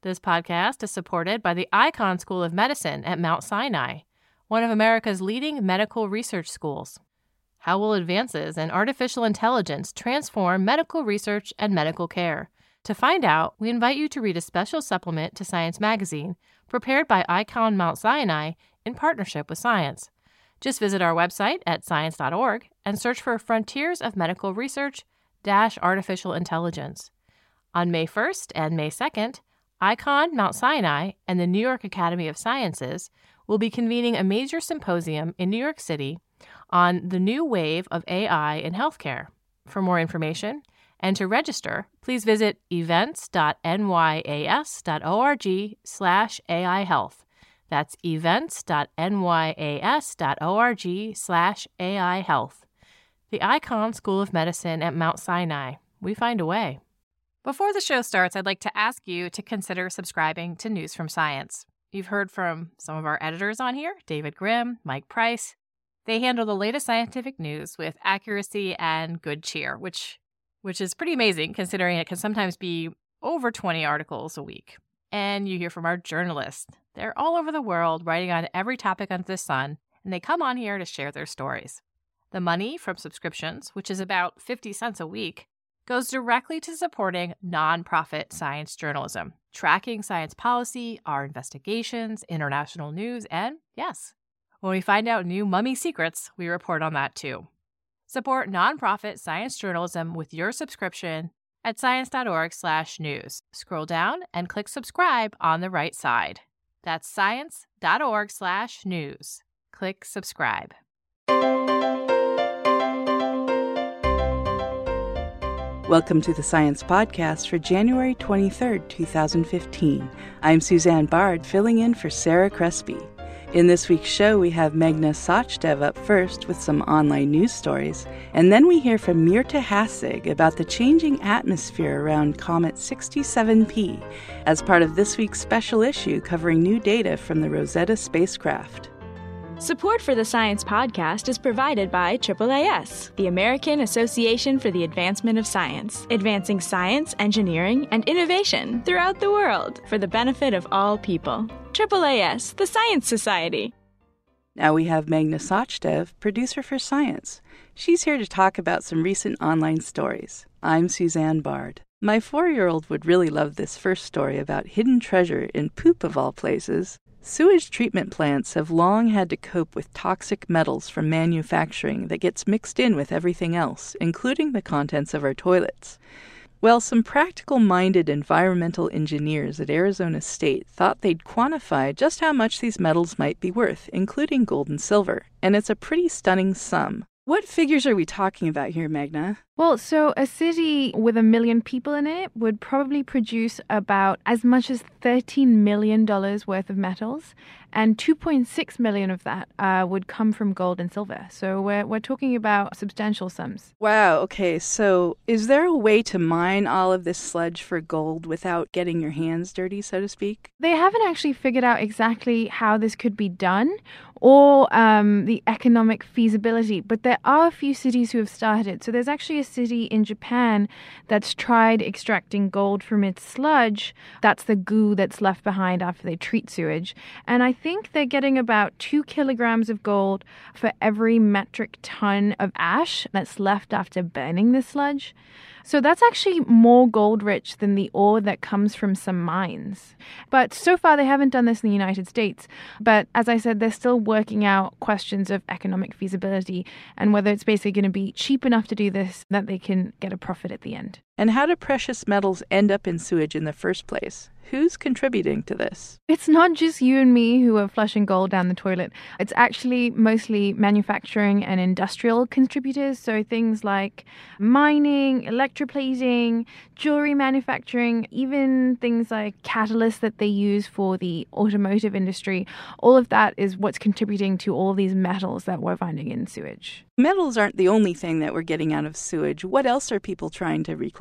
This podcast is supported by the Icahn School of Medicine at Mount Sinai, one of America's leading medical research schools. How will advances in artificial intelligence transform medical research and medical care? To find out, we invite you to read a special supplement to Science Magazine prepared by Icahn Mount Sinai in partnership with Science. Just visit our website at science.org and search for Frontiers of Medical Research - Artificial Intelligence. On May 1st and May 2nd, Icahn Mount Sinai and the New York Academy of Sciences will be convening a major symposium in New York City on the new wave of AI in healthcare. For more information and to register, please visit events.nyas.org/AI Health. That's events.nyas.org/AI Health. The Icahn School of Medicine at Mount Sinai. We find a way. Before the show starts, I'd like to ask you to consider subscribing to News from Science. You've heard from some of our editors on here, David Grimm, Mike Price. They handle the latest scientific news with accuracy and good cheer, which is pretty amazing considering it can sometimes be over 20 articles a week. And you hear from our journalists. They're all over the world writing on every topic under the sun, and they come on here to share their stories. The money from subscriptions, which is about 50 cents a week, goes directly to supporting nonprofit science journalism, tracking science policy, our investigations, international news, and yes, when we find out new mummy secrets, we report on that too. Support nonprofit science journalism with your subscription at science.org/news. Scroll down and click subscribe on the right side. That's science.org/news. Click subscribe. Welcome to the Science Podcast for January 23rd, 2015. I'm Suzanne Bard, filling in for Sarah Crespi. In this week's show, we have Meghna Sachdev up first with some online news stories, and then we hear from Mirta Hassig about the changing atmosphere around Comet 67P as part of this week's special issue covering new data from the Rosetta spacecraft. Support for the Science Podcast is provided by AAAS, the American Association for the Advancement of Science, advancing science, engineering, and innovation throughout the world for the benefit of all people. AAAS, the Science Society. Now we have Meghna Sachdev, producer for Science. She's here to talk about some recent online stories. I'm Suzanne Bard. My 4-year-old would really love this first story about hidden treasure in poop of all places. Sewage treatment plants have long had to cope with toxic metals from manufacturing that gets mixed in with everything else, including the contents of our toilets. Well, some practical-minded environmental engineers at Arizona State thought they'd quantify just how much these metals might be worth, including gold and silver, and it's a pretty stunning sum. What figures are we talking about here, Meghna? Well, so a city with 1 million people in it would probably produce about as much as $13 million worth of metals, and 2.6 million of that would come from gold and silver. So we're talking about substantial sums. Wow, okay, so is there a way to mine all of this sludge for gold without getting your hands dirty, so to speak? They haven't actually figured out exactly how this could be done or the economic feasibility, but there are a few cities who have started. So there's actually a city in Japan that's tried extracting gold from its sludge. That's the goo that's left behind after they treat sewage. And I think they're getting about 2 kilograms of gold for every metric ton of ash that's left after burning the sludge. So that's actually more gold rich than the ore that comes from some mines. But so far they haven't done this in the United States. But as I said, they're still working out questions of economic feasibility and whether it's basically going to be cheap enough to do this that they can get a profit at the end. And how do precious metals end up in sewage in the first place? Who's contributing to this? It's not just you and me who are flushing gold down the toilet. It's actually mostly manufacturing and industrial contributors. So things like mining, electroplating, jewelry manufacturing, even things like catalysts that they use for the automotive industry. All of that is what's contributing to all these metals that we're finding in sewage. Metals aren't the only thing that we're getting out of sewage. What else are people trying to reclaim?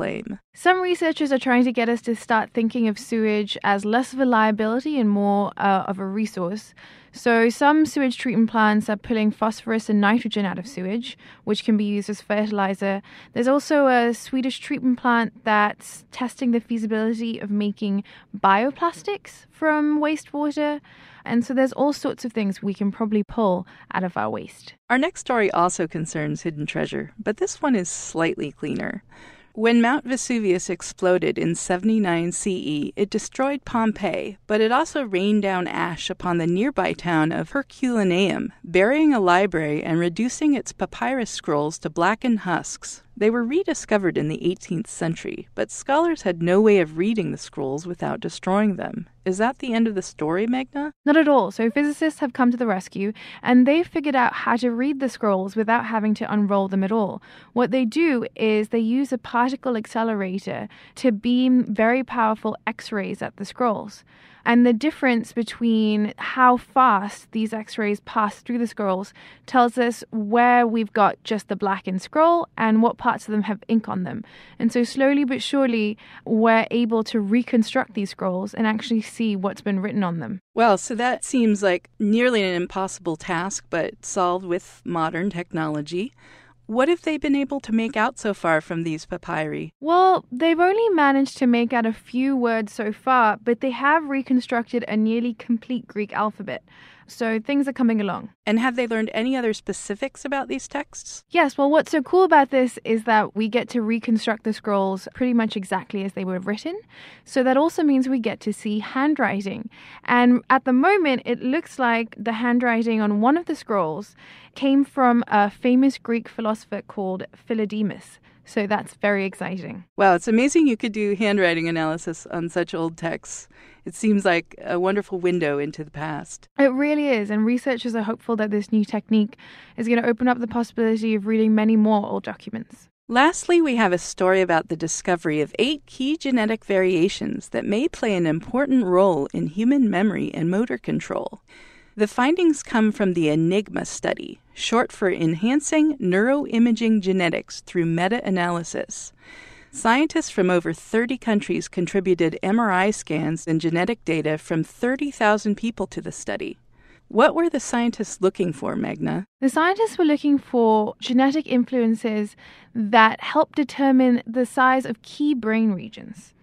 claim. Some researchers are trying to get us to start thinking of sewage as less of a liability and more of a resource. So some sewage treatment plants are pulling phosphorus and nitrogen out of sewage, which can be used as fertilizer. There's also a Swedish treatment plant that's testing the feasibility of making bioplastics from wastewater. And so there's all sorts of things we can probably pull out of our waste. Our next story also concerns hidden treasure, but this one is slightly cleaner. When Mount Vesuvius exploded in 79 CE, it destroyed Pompeii, but it also rained down ash upon the nearby town of Herculaneum, burying a library and reducing its papyrus scrolls to blackened husks. They were rediscovered in the 18th century, but scholars had no way of reading the scrolls without destroying them. Is that the end of the story, Meghna? Not at all. So physicists have come to the rescue, and they've figured out how to read the scrolls without having to unroll them at all. What they do is they use a particle accelerator to beam very powerful X-rays at the scrolls. And the difference between how fast these X-rays pass through the scrolls tells us where we've got just the blackened scroll and what parts of them have ink on them. And so slowly but surely, we're able to reconstruct these scrolls and actually see what's been written on them. Well, so that seems like nearly an impossible task, but solved with modern technology. What have they been able to make out so far from these papyri? Well, they've only managed to make out a few words so far, but they have reconstructed a nearly complete Greek alphabet. So things are coming along. And have they learned any other specifics about these texts? Yes, well, what's so cool about this is that we get to reconstruct the scrolls pretty much exactly as they were written. So that also means we get to see handwriting. And at the moment, it looks like the handwriting on one of the scrolls came from a famous Greek philosopher called Philodemus. So that's very exciting. Wow, it's amazing you could do handwriting analysis on such old texts. It seems like a wonderful window into the past. It really is, and researchers are hopeful that this new technique is going to open up the possibility of reading many more old documents. Lastly, we have a story about the discovery of 8 key genetic variations that may play an important role in human memory and motor control. The findings come from the ENIGMA study, short for Enhancing Neuroimaging Genetics Through Meta-Analysis. Scientists from over 30 countries contributed MRI scans and genetic data from 30,000 people to the study. What were the scientists looking for, Meghna? The scientists were looking for genetic influences that help determine the size of key brain regions.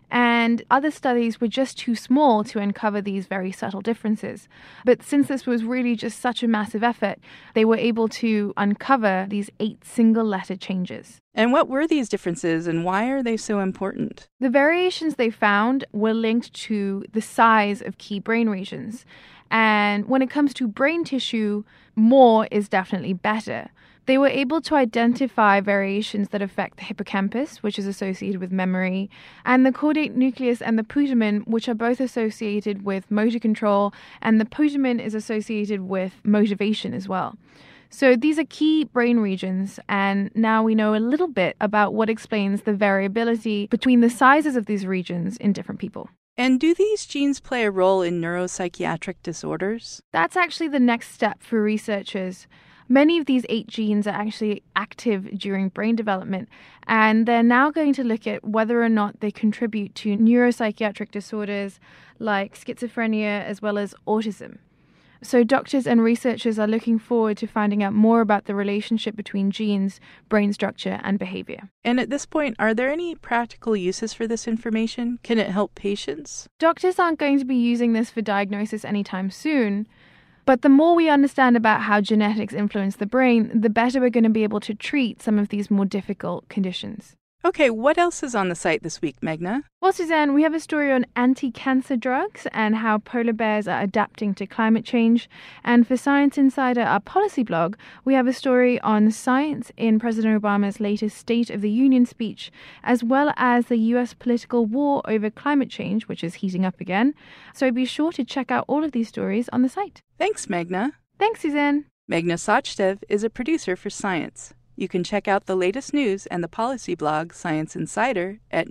And other studies were just too small to uncover these very subtle differences. But since this was really just such a massive effort, they were able to uncover these 8 single-letter changes. And what were these differences and why are they so important? The variations they found were linked to the size of key brain regions. And when it comes to brain tissue, more is definitely better. They were able to identify variations that affect the hippocampus, which is associated with memory, and the caudate nucleus and the putamen, which are both associated with motor control, and the putamen is associated with motivation as well. So these are key brain regions, and now we know a little bit about what explains the variability between the sizes of these regions in different people. And do these genes play a role in neuropsychiatric disorders? That's actually the next step for researchers. Many of these 8 genes are actually active during brain development, and they're now going to look at whether or not they contribute to neuropsychiatric disorders like schizophrenia as well as autism. So doctors and researchers are looking forward to finding out more about the relationship between genes, brain structure, and behavior. And at this point, are there any practical uses for this information? Can it help patients? Doctors aren't going to be using this for diagnosis anytime soon, but the more we understand about how genetics influence the brain, the better we're going to be able to treat some of these more difficult conditions. Okay, what else is on the site this week, Meghna? Well, Suzanne, we have a story on anti-cancer drugs and how polar bears are adapting to climate change. And for Science Insider, our policy blog, we have a story on science in President Obama's latest State of the Union speech, as well as the U.S. political war over climate change, which is heating up again. So be sure to check out all of these stories on the site. Thanks, Meghna. Thanks, Suzanne. Meghna Sachdev is a producer for Science. You can check out the latest news and the policy blog Science Insider at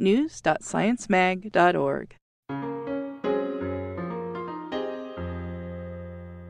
news.sciencemag.org.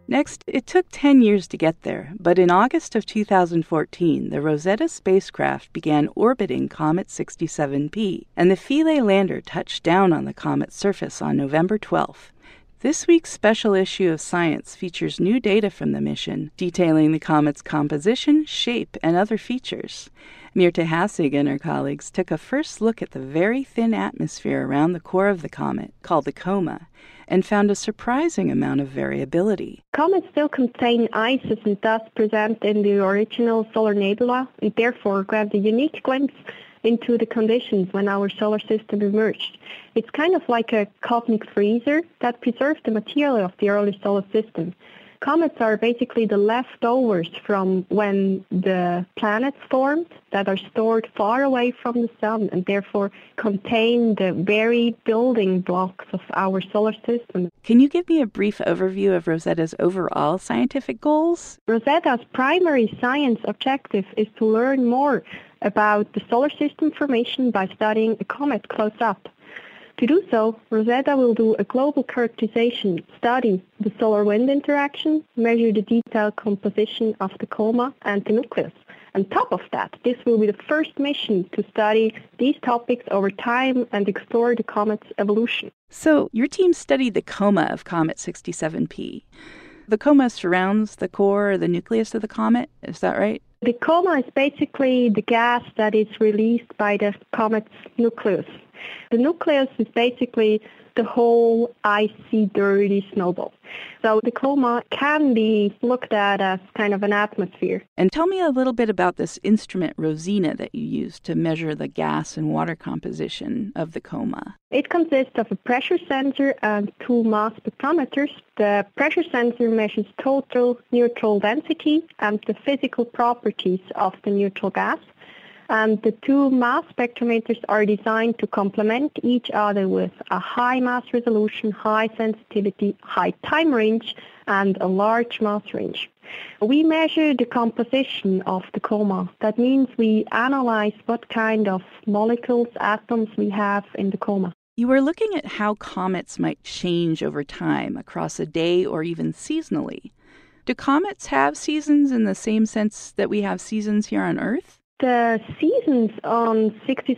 Next, it took 10 years to get there, but in August of 2014, the Rosetta spacecraft began orbiting Comet 67P, and the Philae lander touched down on the comet's surface on November 12th. This week's special issue of Science features new data from the mission, detailing the comet's composition, shape, and other features. Mirte Hassig and her colleagues took a first look at the very thin atmosphere around the core of the comet, called the coma, and found a surprising amount of variability. Comets still contain ices and thus present in the original solar nebula, and therefore grant a unique glimpse into the conditions when our solar system emerged. It's kind of like a cosmic freezer that preserves the material of the early solar system. Comets are basically the leftovers from when the planets formed that are stored far away from the sun and therefore contain the very building blocks of our solar system. Can you give me a brief overview of Rosetta's overall scientific goals? Rosetta's primary science objective is to learn more about the solar system formation by studying a comet close up. To do so, Rosetta will do a global characterization, study the solar-wind interaction, measure the detailed composition of the coma and the nucleus. On top of that, this will be the first mission to study these topics over time and explore the comet's evolution. So, your team studied the coma of Comet 67P. The coma surrounds the core or the nucleus of the comet, is that right? The coma is basically the gas that is released by the comet's nucleus. The nucleus is basically the whole icy, dirty snowball. So the coma can be looked at as kind of an atmosphere. And tell me a little bit about this instrument, Rosina, that you used to measure the gas and water composition of the coma. It consists of a pressure sensor and two mass spectrometers. The pressure sensor measures total neutral density and the physical properties of the neutral gas. And the two mass spectrometers are designed to complement each other with a high mass resolution, high sensitivity, high time range, and a large mass range. We measure the composition of the coma. That means we analyze what kind of molecules, atoms we have in the coma. You were looking at how comets might change over time across a day or even seasonally. Do comets have seasons in the same sense that we have seasons here on Earth? The seasons on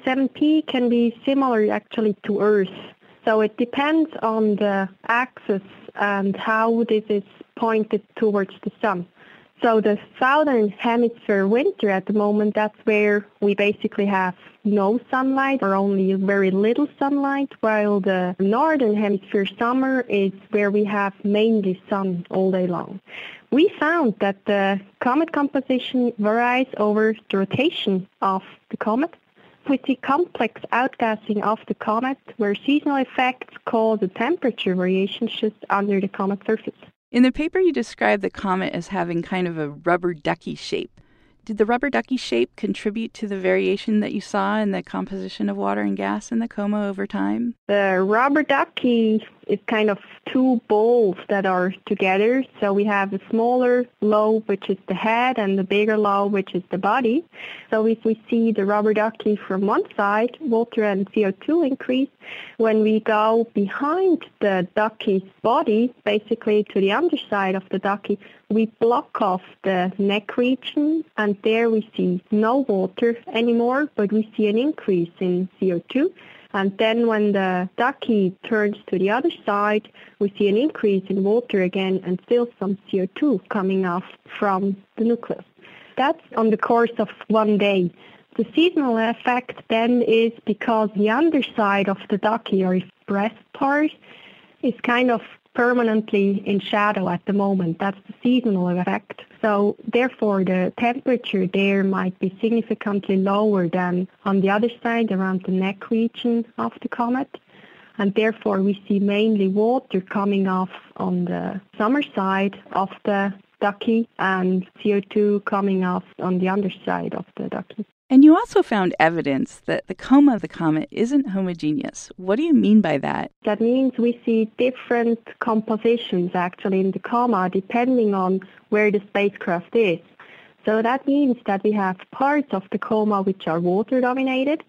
67P can be similar actually to Earth. So it depends on the axis and how this is pointed towards the sun. So the southern hemisphere winter at the moment, that's where we basically have no sunlight or only very little sunlight, while the northern hemisphere summer is where we have mainly sun all day long. We found that the comet composition varies over the rotation of the comet. We see complex outgassing of the comet where seasonal effects cause the temperature variations just under the comet surface. In the paper, you described the comet as having kind of a rubber ducky shape. Did the rubber ducky shape contribute to the variation that you saw in the composition of water and gas in the coma over time? The rubber ducky is kind of two balls that are together. So we have a smaller lobe, which is the head, and the bigger lobe, which is the body. So if we see the rubber ducky from one side, water and CO2 increase. When we go behind the ducky's body, basically to the underside of the ducky, we block off the neck region, and there we see no water anymore, but we see an increase in CO2. And then when the ducky turns to the other side, we see an increase in water again and still some CO2 coming off from the nucleus. That's on the course of one day. The seasonal effect then is because the underside of the ducky, or breast part, is kind of permanently in shadow at the moment. That's the seasonal effect. So therefore the temperature there might be significantly lower than on the other side around the neck region of the comet. And therefore we see mainly water coming off on the summer side of the ducky and CO2 coming off on the underside of the ducky. And you also found evidence that the coma of the comet isn't homogeneous. What do you mean by that? That means we see different compositions actually in the coma depending on where the spacecraft is. So that means that we have parts of the coma which are water dominated,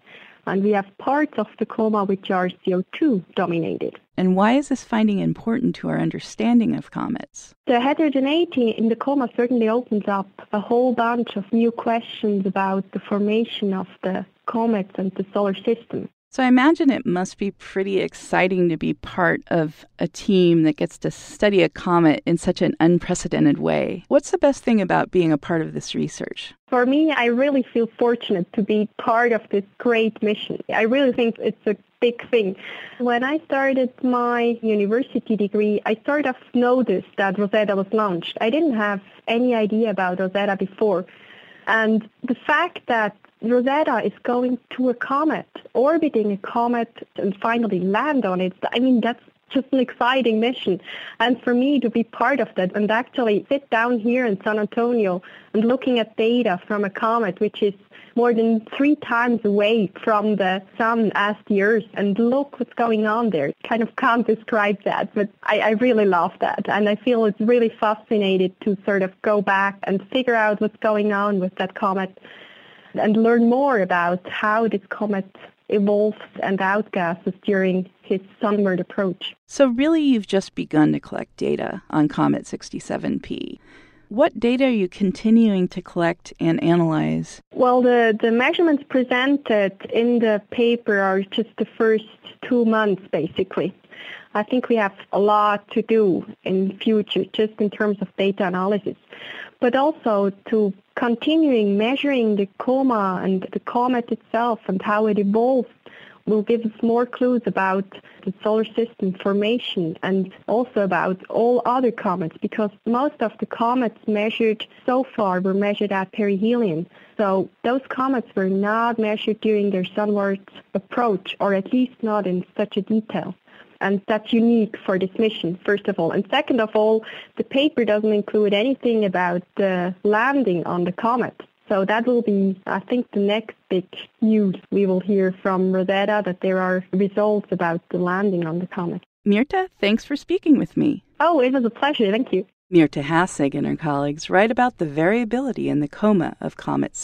And we have parts of the coma which are CO2 dominated. And why is this finding important to our understanding of comets? The heterogeneity in the coma certainly opens up a whole bunch of new questions about the formation of the comets and the solar system. So I imagine it must be pretty exciting to be part of a team that gets to study a comet in such an unprecedented way. What's the best thing about being a part of this research? For me, I really feel fortunate to be part of this great mission. I really think it's a big thing. When I started my university degree, I sort of noticed that Rosetta was launched. I didn't have any idea about Rosetta before. And the fact that Rosetta is going to a comet, orbiting a comet, and finally land on it, I mean, that's just an exciting mission. And for me to be part of that and actually sit down here in San Antonio and looking at data from a comet, which is more than 3 times away from the sun as the Earth, and look what's going on there. Kind of can't describe that, but I really love that. And I feel it's really fascinating to sort of go back and figure out what's going on with that comet and learn more about how this comet evolves and outgasses during his sunward approach. So really you've just begun to collect data on Comet 67P. What data are you continuing to collect and analyze? Well, the measurements presented in the paper are just the first 2 months, basically. I think we have a lot to do in the future, just in terms of data analysis, but also to continuing measuring the coma and the comet itself and how it evolves will give us more clues about the solar system formation and also about all other comets, because most of the comets measured so far were measured at perihelion. So those comets were not measured during their sunward approach, or at least not in such a detail. And that's unique for this mission, first of all. And second of all, the paper doesn't include anything about the landing on the comet. So that will be, I think, the next big news we will hear from Rosetta, that there are results about the landing on the comet. Mirta, thanks for speaking with me. Oh, it was a pleasure. Thank you. Mirta Hassig and her colleagues write about the variability in the coma of Comet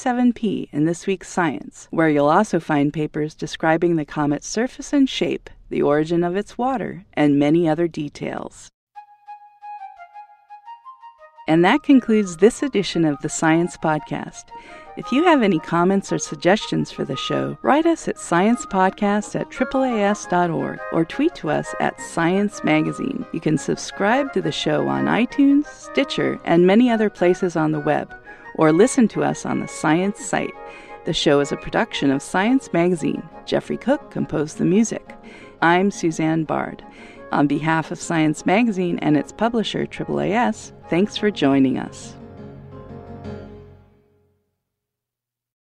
67P in this week's Science, where you'll also find papers describing the comet's surface and shape, the origin of its water, and many other details. And that concludes this edition of the Science Podcast. If you have any comments or suggestions for the show, write us at sciencepodcast@AAAS.org or tweet to us at Science Magazine. You can subscribe to the show on iTunes, Stitcher, and many other places on the web, or listen to us on the Science site. The show is a production of Science Magazine. Jeffrey Cook composed the music. I'm Suzanne Bard. On behalf of Science Magazine and its publisher, AAAS, thanks for joining us.